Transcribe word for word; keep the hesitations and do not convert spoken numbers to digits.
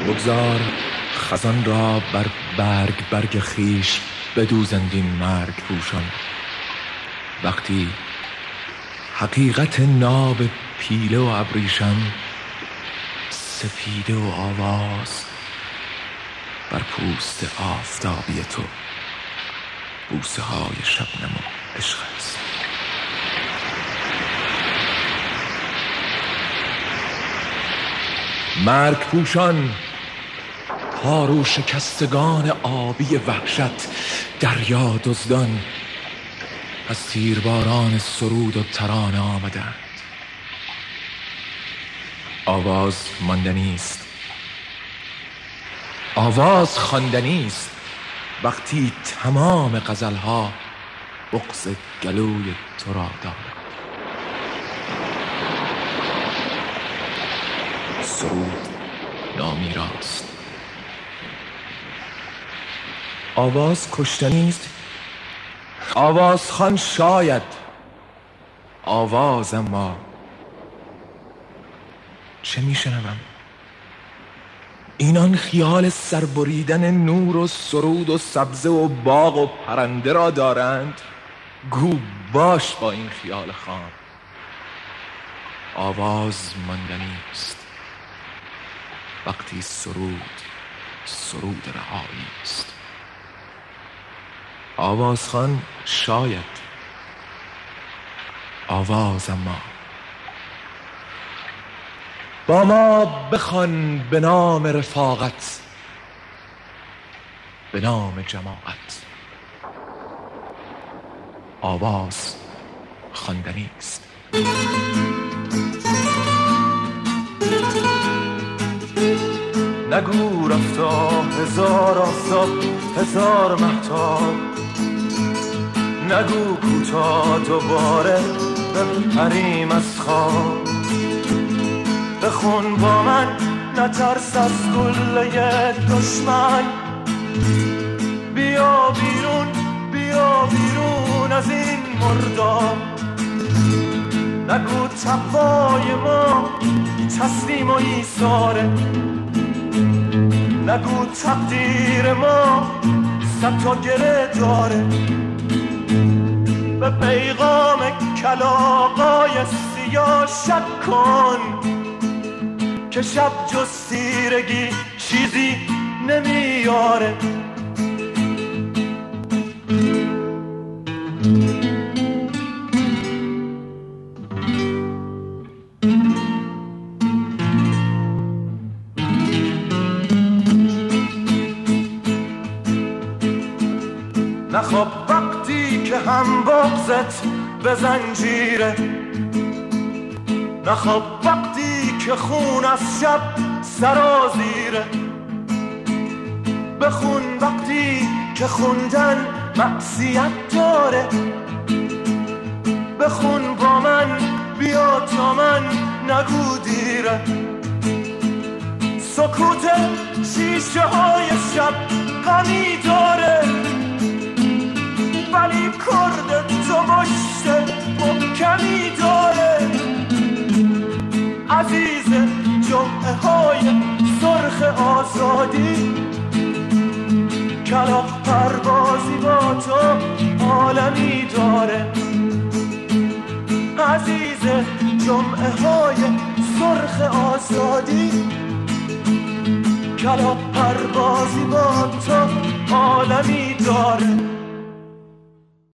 بگذار خزان را بر برگ برگ خیش بدوزند این مرگ پوشان. وقتی حقیقت ناب پیله و ابریشم سپیده و آواز بر پوست آفتابی تو بوسه های شبنم و عشق است. مرگ پوشان، پارو شکستگان آبی وحشت، دریا دزدان از تیرباران سرود و ترانه آمدند. آواز ماندنی است، آواز خواندنی است. وقتی تمام غزلها بغض گلوی تو را دارد. سرود نامیراست. آواز کشتنی است. آواز خوان شاید، آواز اما چه میشنوم؟ اینان خیال سربریدن نور و سرود و سبزه و باغ و پرنده را دارند. گو باش با این خیال خام. آواز ماندنی است. وقتی سرود سرود رهایی است. آوازخوان شاید، آواز اما با ما بخوان به نام رفاقت، به نام جماعت. آواز خواندنی است. نگو رفتا هزار آفتاب هزار مهتاب، نگو کوتا دوباره بپریم از خواب. بخون با من نترس از گله دشمن، بیا بیرون بیا بیرون از این مرداب. نگو تقوای ما تسلیم و ایثاره، نگو تقدیر ما صد تا گره داره. به پیغام کلاغای سیاه شک کن که شب جز سیرگی چیزی نمیاره. نخواب وقتی که هم بغضت به زنجیره، نخواب وقتی که خون از شب سرازیره. بخون وقتی که خوندن معصیت داره. بخون با من بیا تا من نگو دیره. سکوت شیشه های شب غمی داره، ولی کرد تو مشت محکمی داره. عزیز جمعه های سرخ آزادی، کلاغ پروازی با تو عالمی داره. عزیز جمعه های سرخ آزادی، کلاغ پروازی با تو عالمی داره.